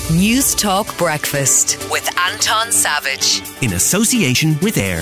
News Talk Breakfast with Anton Savage. In association with AIR.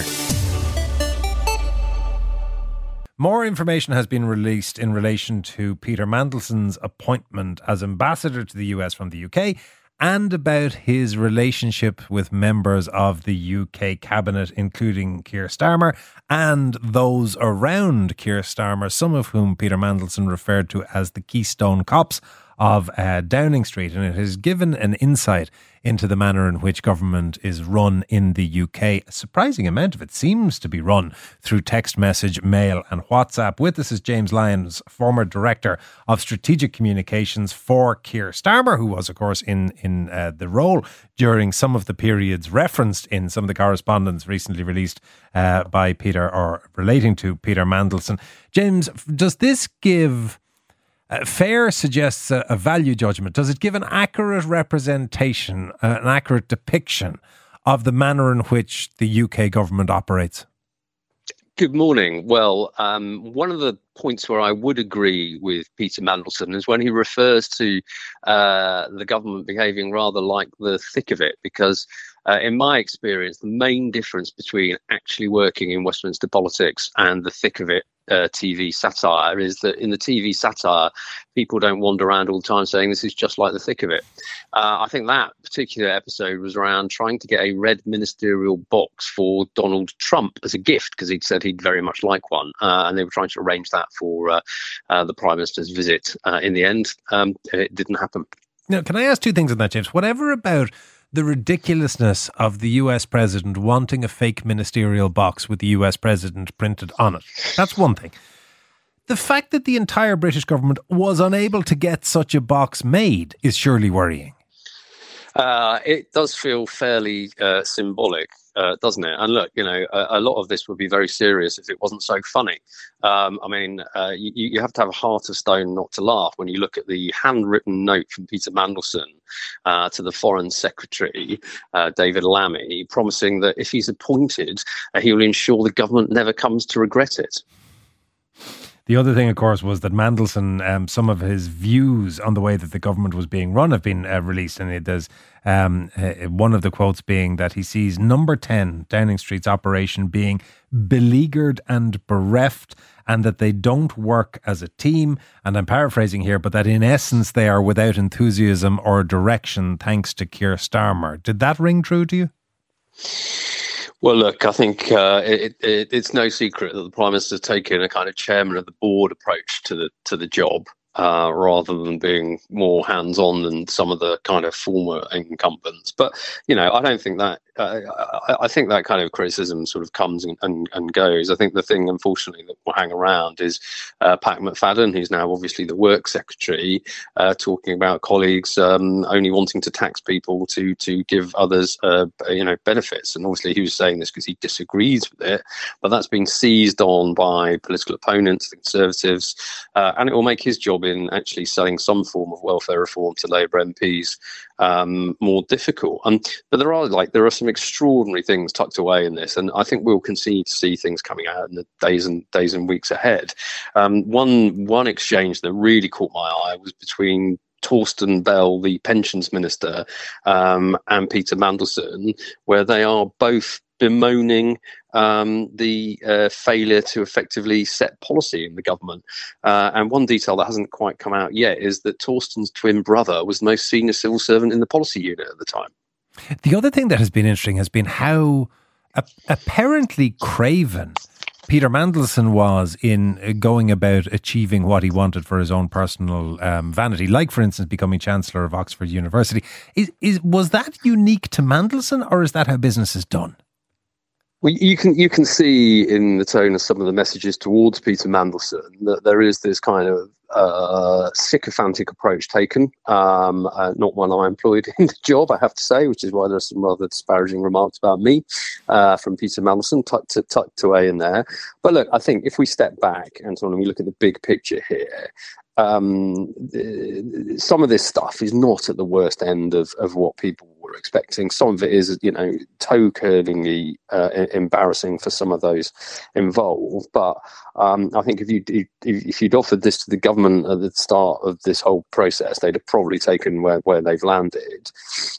More information has been released in relation to Peter Mandelson's appointment as ambassador to the US from the UK and about his relationship with members of the UK cabinet, including Keir Starmer and those around Keir Starmer, some of whom Peter Mandelson referred to as the Keystone Cops of Downing Street, and it has given an insight into the manner in which government is run in the UK. A surprising amount of it seems to be run through text message, mail and WhatsApp. With us is James Lyons, former Director of Strategic Communications for Keir Starmer, who was, of course, in the role during some of the periods referenced in some of the correspondence recently released by Peter, or relating to Peter Mandelson. James, does this give... FAIR suggests a value judgment. Does it give an accurate representation, an accurate depiction of the manner in which the UK government operates? Good morning. Well, one of the points where I would agree with Peter Mandelson is when he refers to the government behaving rather like the thick of it, because in my experience, the main difference between actually working in Westminster politics and the thick of it TV satire is that in the TV satire, people don't wander around all the time saying this is just like the thick of it. I think that particular episode was around trying to get a red ministerial box for Donald Trump as a gift, because he'd said he'd very much like one, and they were trying to arrange that for the Prime Minister's visit. In the end, it didn't happen. Now, can I ask two things on that, James? Whatever about the ridiculousness of the US president wanting a fake ministerial box with the US president printed on it. That's one thing. The fact that the entire British government was unable to get such a box made is surely worrying. It does feel fairly symbolic, doesn't it? And look, a lot of this would be very serious if it wasn't so funny. You have to have a heart of stone not to laugh when you look at the handwritten note from Peter Mandelson to the Foreign Secretary, David Lammy, promising that if he's appointed, he will ensure the government never comes to regret it. The other thing, of course, was that Mandelson, some of his views on the way that the government was being run have been released. And there's one of the quotes being that he sees Number 10, Downing Street's operation, being beleaguered and bereft, and that they don't work as a team. And I'm paraphrasing here, but that in essence they are without enthusiasm or direction thanks to Keir Starmer. Did that ring true to you? Well, look, I think it's no secret that the Prime Minister's taken a kind of chairman of the board approach to the job, rather than being more hands-on than some of the kind of former incumbents. But, I don't think that, I think that kind of criticism sort of comes and goes. I think the thing, unfortunately, that will hang around is Pat McFadden, who's now obviously the work secretary, talking about colleagues only wanting to tax people to give others, benefits. And obviously he was saying this because he disagrees with it, but that's been seized on by political opponents, the Conservatives, and it will make his job in actually selling some form of welfare reform to Labour MPs more difficult. But there are some extraordinary things tucked away in this, and I think we'll continue to see things coming out in the days and weeks ahead. One exchange that really caught my eye was between Torsten Bell, the pensions minister, and Peter Mandelson, where they are both bemoaning the failure to effectively set policy in the government. And one detail that hasn't quite come out yet is that Torsten's twin brother was the most senior civil servant in the policy unit at the time. The other thing that has been interesting has been how apparently craven Peter Mandelson was in going about achieving what he wanted for his own personal vanity, like, for instance, becoming Chancellor of Oxford University. Was that unique to Mandelson, or is that how business is done? Well, you can see in the tone of some of the messages towards Peter Mandelson that there is this kind of sycophantic approach taken, not one I employed in the job, I have to say, which is why there are some rather disparaging remarks about me from Peter Mandelson tucked away in there. But look, I think if we step back, Anton, and we look at the big picture here, some of this stuff is not at the worst end of what people were expecting. Some of it is, toe-curdlingly embarrassing for some of those involved. But I think if you'd offered this to the government at the start of this whole process, they'd have probably taken where they've landed.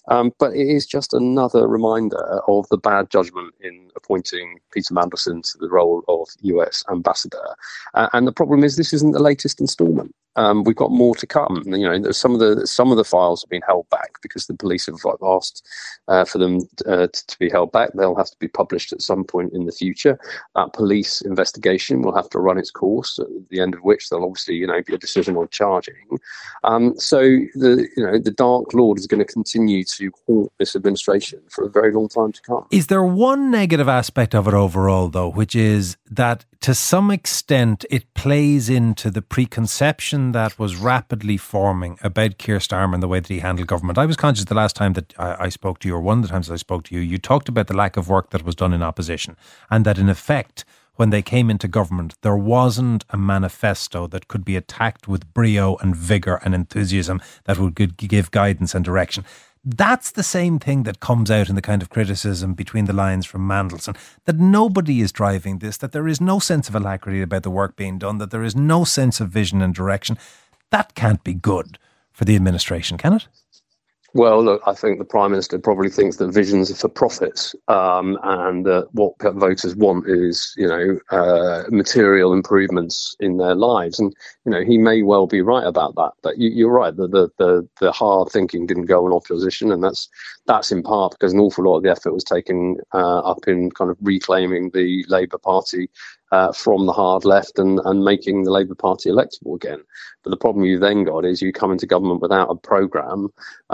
But it is just another reminder of the bad judgment in appointing Peter Mandelson to the role of US ambassador. And the problem is this isn't the latest instalment. We've got more to come. Some of the files have been held back because the police have asked for them to be held back. They'll have to be published at some point in the future. That police investigation will have to run its course, at the end of which there'll obviously be a decision on charging. So the Dark Lord is going to continue to haunt this administration for a very long time to come. Is there one negative aspect of it overall, though, which is that to some extent it plays into the preconception that was rapidly forming about Keir Starmer and the way that he handled government? I was conscious the last time that I spoke to you, or one of the times I spoke to you, you talked about the lack of work that was done in opposition, and that in effect, when they came into government, there wasn't a manifesto that could be attacked with brio and vigour and enthusiasm that would give guidance and direction. That's the same thing that comes out in the kind of criticism between the lines from Mandelson, that nobody is driving this, that there is no sense of alacrity about the work being done, that there is no sense of vision and direction. That can't be good for the administration, can it? Well, look, I think the Prime Minister probably thinks that visions are for profits, and what voters want is, material improvements in their lives. And, he may well be right about that. But you're right, the hard thinking didn't go on opposition, and that's in part because an awful lot of the effort was taken up in kind of reclaiming the Labour Party from the hard left and making the Labour Party electable again. But the problem you then got is you come into government without a programme.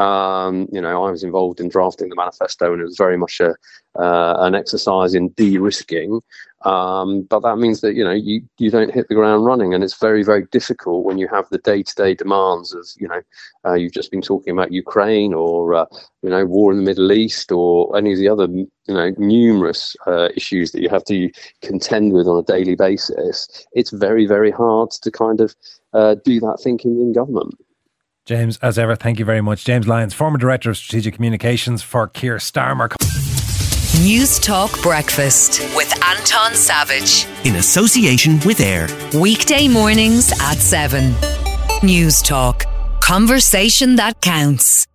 I was involved in drafting the manifesto, and it was very much an exercise in de-risking. But that means that, you don't hit the ground running, and it's very, very difficult when you have the day-to-day demands of, you've just been talking about Ukraine or, war in the Middle East or any of the other, numerous issues that you have to contend with on a daily basis. It's very, very hard to kind of do that thinking in government. James, as ever, thank you very much. James Lyons, former Director of Strategic Communications for Keir Starmer. News Talk Breakfast with Anton Savage. In association with AIR. Weekday mornings at 7. News Talk. Conversation that counts.